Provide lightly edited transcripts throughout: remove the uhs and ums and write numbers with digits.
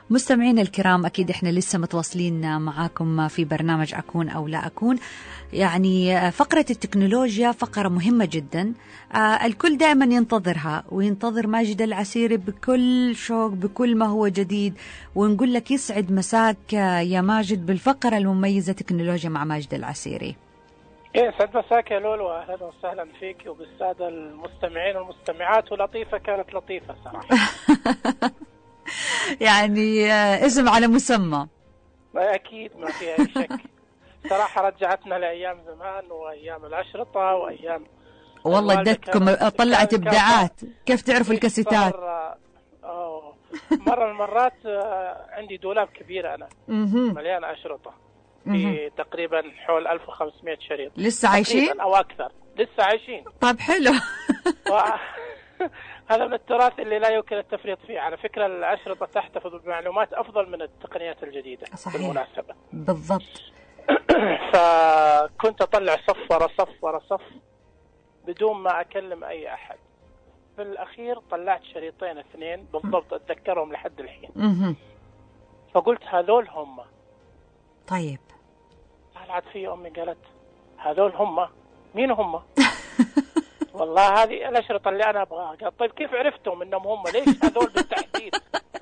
مستمعين الكرام، أكيد إحنا لسه متواصلين معاكم في برنامج أكون أو لا أكون. يعني فقرة التكنولوجيا فقرة مهمة جدا، الكل دائما ينتظرها وينتظر ماجد العسيري بكل شوق بكل ما هو جديد، ونقول لك يسعد مساك يا ماجد بالفقرة المميزة تكنولوجيا مع ماجد العسيري. يسعد مساك يا لولو، أهلا وسهلا فيك وبالسادة المستمعين والمستمعات. ولطيفة كانت لطيفة صراحة. يعني اسم على مسمى. أكيد ما في أي شك. صراحة رجعتنا لأيام زمان وأيام الأشرطة وأيام والله ادتكم طلعت إبداعات. كيف تعرفوا الكاسيتات؟ مرة من المرات عندي دولاب كبير أنا مليان أشرطة في تقريبا حول 1500 شريط. لسه عايشين أو أكثر؟ لسه عايشين. طيب حلو. هذا من التراث اللي لا يمكن التفريط فيه. على فكرة الأشرطة تحتفظ بمعلومات أفضل من التقنيات الجديدة. صحيح. بالمناسبة بالضبط. فكنت أطلع صف ورا صف ورا صف بدون ما أكلم أي أحد. في الأخير طلعت شريطين 2 بالضبط أتذكرهم لحد الحين. فقلت هذول هم. طيب طلعت في أمي قالت هذول هم. مين هم؟ والله هذه الأشرطة اللي أنا أبغاها. قال طيب كيف عرفتم إنهم هم؟ ليش هذول بالتحديد؟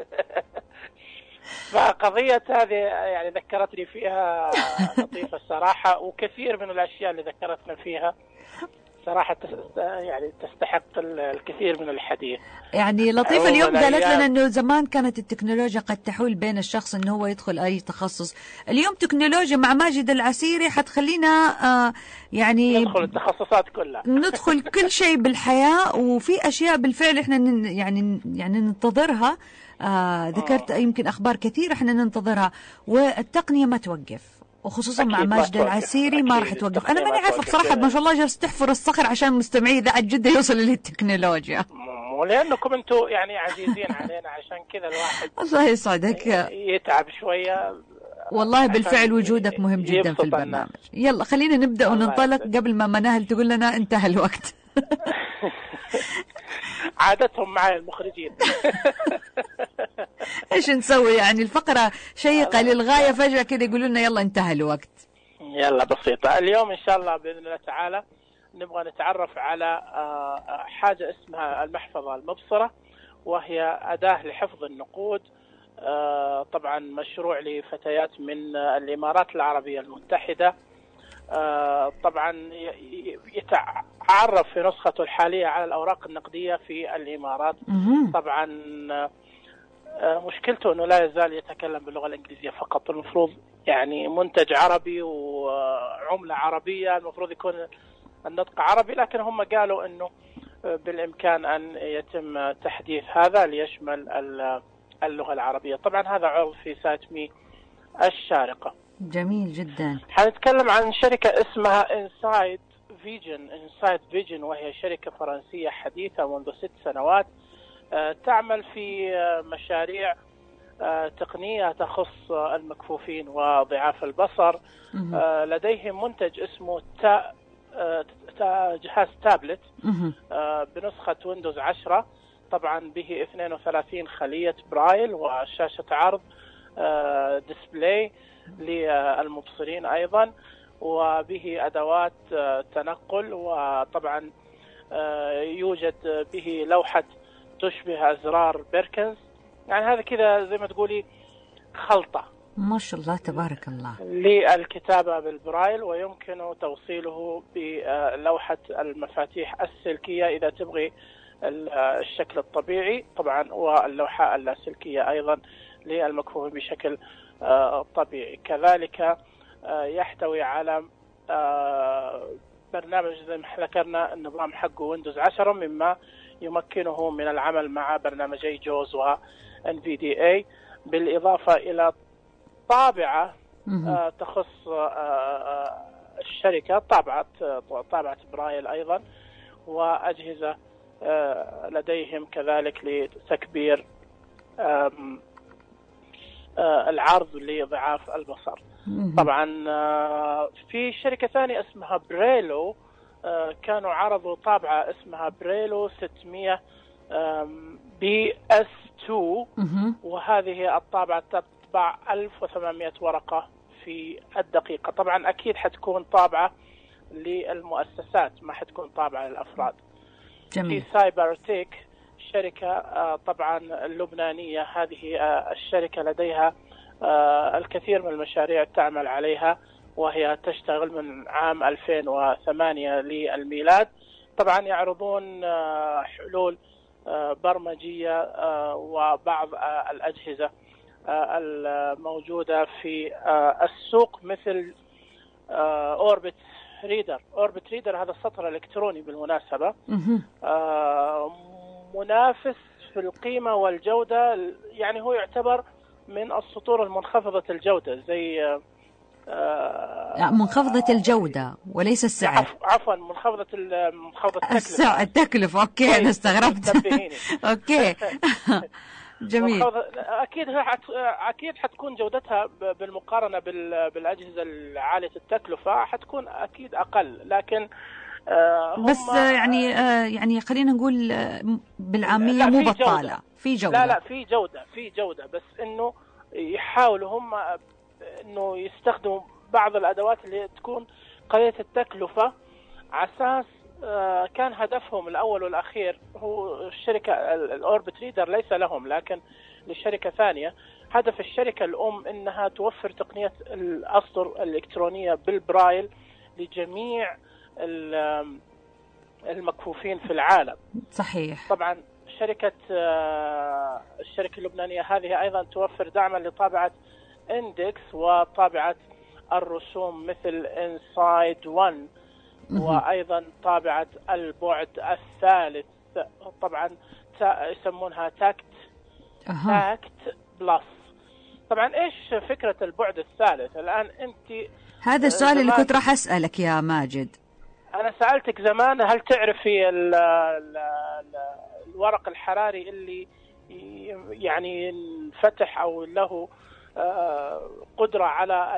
فقضية هذه يعني ذكرتني فيها لطيفة الصراحة، وكثير من الأشياء اللي ذكرتنا فيها صراحة يعني تستحق الكثير من الحديث. يعني لطيفة اليوم قالت لنا أنه زمان كانت التكنولوجيا قد تحول بين الشخص أنه هو يدخل أي تخصص. اليوم تكنولوجيا مع ماجد العسيري حتخلينا يعني ندخل التخصصات كلها، ندخل كل شيء بالحياة، وفي أشياء بالفعل إحنا يعني ننتظرها. ذكرت يمكن أخبار كثير إحنا ننتظرها، والتقنية ما توقف، وخصوصا مع ماجد العسيري ما راح توقف. أنا ماني عارفة بصراحة، ما شاء الله جالس تحفر الصخر عشان مستمعي إذاعة جدة يوصلوا للتكنولوجيا. ولأنكم أنتم يعني عزيزين علينا، عشان كذا الواحد الله يسعدك يتعب شوية. والله بالفعل وجودك مهم جدا في البرنامج. يلا خلينا نبدأ وننطلق قبل ما مناهل تقول لنا انتهى الوقت. عادتهم معي المخرجين. ايش نسوي يعني؟ الفقرة شيقة للغاية، فجأة كده يقولوا لنا يلا انتهى الوقت. يلا بسيطة. اليوم إن شاء الله بإذن الله تعالى نبغى نتعرف على حاجة اسمها المحفظة المبصرة، وهي أداة لحفظ النقود. طبعا مشروع لفتيات من الإمارات العربية المتحدة. طبعا يتعرف في نسخته الحالية على الأوراق النقدية في الإمارات. طبعا مشكلته أنه لا يزال يتكلم باللغة الإنجليزية فقط. المفروض يعني منتج عربي وعملة عربية، المفروض يكون النطق عربي، لكن هم قالوا أنه بالإمكان أن يتم تحديث هذا ليشمل اللغة العربية. طبعا هذا عرض في سايت مي الشارقة. جميل جدا. حنتكلم عن شركة اسمها إنسايد فيجن، وهي شركة فرنسية حديثة منذ 6 سنوات. تعمل في مشاريع تقنية تخص المكفوفين وضعاف البصر. لديهم منتج اسمه جهاز تابلت بنسخة ويندوز 10. طبعا به 32 خلية برايل وشاشة عرض ديسبلاي للمبصرين أيضا، وبه أدوات تنقل، وطبعا يوجد به لوحة تشبه أزرار بيركنز. يعني هذا كذا زي ما تقولي خلطة ما شاء الله تبارك الله للكتابة بالبرايل، ويمكن توصيله بلوحة المفاتيح السلكية إذا تبغي الشكل الطبيعي طبعا، واللوحة اللاسلكية أيضا للمكفوفين بشكل طبيعي. كذلك يحتوي على برنامج زي ما ذكرنا النظام حقه ويندوز 10، مما يمكنه من العمل مع برنامجي جوز و NVDA، بالإضافة إلى طابعة تخص الشركة، طابعة برايل أيضا، وأجهزة لديهم كذلك لتكبير العرض لضعاف البصر. طبعا في شركة ثانية اسمها بريلو، كانوا عرضوا طابعة اسمها بريلو 600 BS 2، وهذه الطابعة تطبع 1800 ورقة في الدقيقة. طبعا أكيد حتكون طابعة للمؤسسات، ما حتكون طابعة للأفراد. جميل. في سايبرتيك شركة طبعا اللبنانية، هذه الشركة لديها الكثير من المشاريع تعمل عليها، وهي تشتغل من عام 2008 للميلاد. طبعا يعرضون حلول برمجية وبعض الأجهزة الموجودة في السوق، مثل أوربت ريدر. هذا السطر الإلكتروني بالمناسبة، منافس في القيمة والجودة، يعني هو يعتبر من السطور المنخفضة الجودة، زي منخفضة الجودة وليس السعر. عفوا، منخفضة التكلفة. التكلفة. اوكي، انا استغربت. اوكي. جميل. اكيد حتكون جودتها بالمقارنة بالاجهزة العالية التكلفة حتكون اكيد اقل، لكن بس يعني خلينا نقول بالعامية مو بطالة، في جودة. لا في جودة، بس انه يحاولوا هم انه يستخدموا بعض الادوات اللي تكون قليلة التكلفة، على اساس كان هدفهم الاول والاخير هو الشركة الاوربت ريدر ليس لهم، لكن لشركة ثانية. هدف الشركة الام انها توفر تقنية الاسطر الالكترونية بالبرايل لجميع المكفوفين في العالم. صحيح. طبعا الشركة اللبنانية هذه أيضا توفر دعما لطابعة إندكس وطابعة الرسوم مثل إنسايد 1، وأيضا طابعة البعد الثالث، طبعا يسمونها تاكت بلس. طبعا إيش فكرة البعد الثالث؟ الآن أنت هذا السؤال اللي كنت راح أسألك يا ماجد. أنا سألتك زمان، هل تعرفي الورق الحراري اللي يعني انفتح أو له قدرة على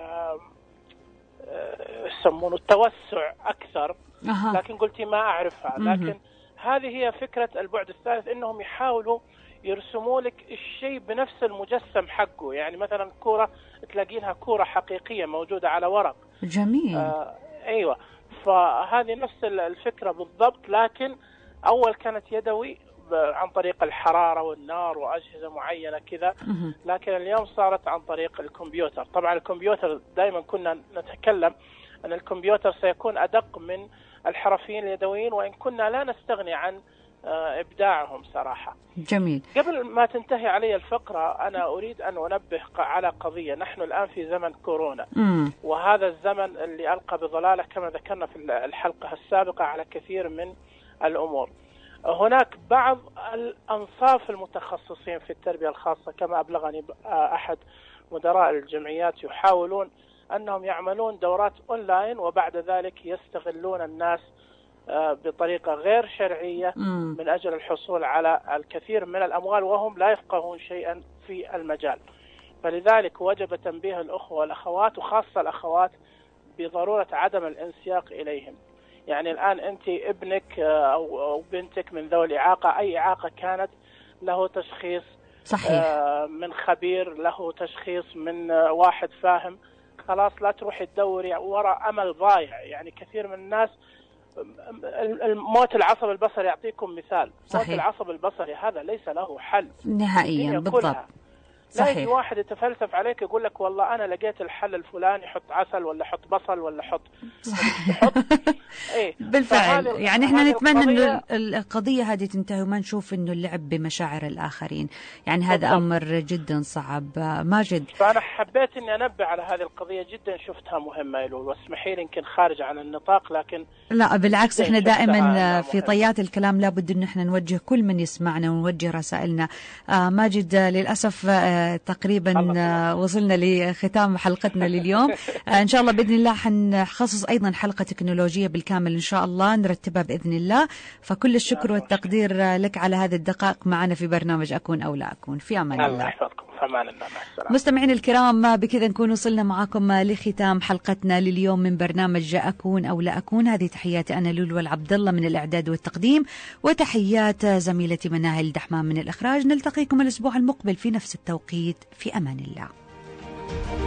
يسمونه التوسع أكثر، لكن قلتي ما أعرفها. لكن هذه هي فكرة البعد الثالث، إنهم يحاولوا يرسموا لك الشيء بنفس المجسم حقه. يعني مثلا كورة تلاقينها كورة حقيقية موجودة على ورق. جميل. أيوة، فهذه نفس الفكرة بالضبط، لكن أول كانت يدوي عن طريق الحرارة والنار وأجهزة معينة كذا، لكن اليوم صارت عن طريق الكمبيوتر. طبعا الكمبيوتر دائما كنا نتكلم أن الكمبيوتر سيكون أدق من الحرفيين اليدويين، وإن كنا لا نستغني عن إبداعهم صراحة. جميل. قبل ما تنتهي علي الفقرة، أنا أريد أن أنبه على قضية. نحن الآن في زمن كورونا، وهذا الزمن اللي ألقى بظلالة كما ذكرنا في الحلقة السابقة على كثير من الأمور. هناك بعض الأنصاف المتخصصين في التربية الخاصة، كما أبلغني أحد مدراء الجمعيات، يحاولون أنهم يعملون دورات أونلاين، وبعد ذلك يستغلون الناس بطريقة غير شرعية من أجل الحصول على الكثير من الأموال، وهم لا يفقهون شيئا في المجال. فلذلك وجب تنبيه الأخوة والأخوات، وخاصة الأخوات، بضرورة عدم الانسياق إليهم. يعني الآن أنت ابنك أو بنتك من ذوي الإعاقة، أي إعاقة كانت، له تشخيص صحيح من خبير، له تشخيص من واحد فاهم، خلاص لا تروحي تدوري وراء أمل ضايع. يعني كثير من الناس، الموت العصب البصري، يعطيكم مثال. صحيح. موت العصب البصري هذا ليس له حل نهائيا. بالضبط. لا يجي واحد يتفلسف عليك يقول لك والله أنا لقيت الحل الفلاني، حط عسل ولا حط بصل ولا حط إيه. بالفعل. يعني احنا نتمنى انه القضية هذه تنتهي وما نشوف انه اللعب بمشاعر الآخرين. يعني هذا أمر جدا صعب. ماجد، فأنا حبيت اني انبه على هذه القضية، جدا شفتها مهمة يا لول، واسمحي لي يمكن خارج عن النطاق، لكن لا بالعكس، احنا دائما في طيات الكلام لابد ان احنا نوجه كل من يسمعنا ونوجه رسائلنا. ماجد، للأسف تقريبا وصلنا لختام حلقتنا لليوم. إن شاء الله بإذن الله حنخصص أيضا حلقة تكنولوجية بالكامل إن شاء الله نرتبها بإذن الله. فكل الشكر والتقدير لك على هذه الدقائق معنا في برنامج أكون أو لا أكون. في أمان الله. في أمان الله، مع السلامة. مستمعين الكرام، بكذا نكون وصلنا معكم لختام حلقتنا لليوم من برنامج أكون أو لا أكون. هذه تحياتي أنا لولو العبد الله من الإعداد والتقديم، وتحيات زميلتي مناهل دحمان من الإخراج. نلتقيكم الأسبوع المقبل في نفس التوقيت، في أمان الله.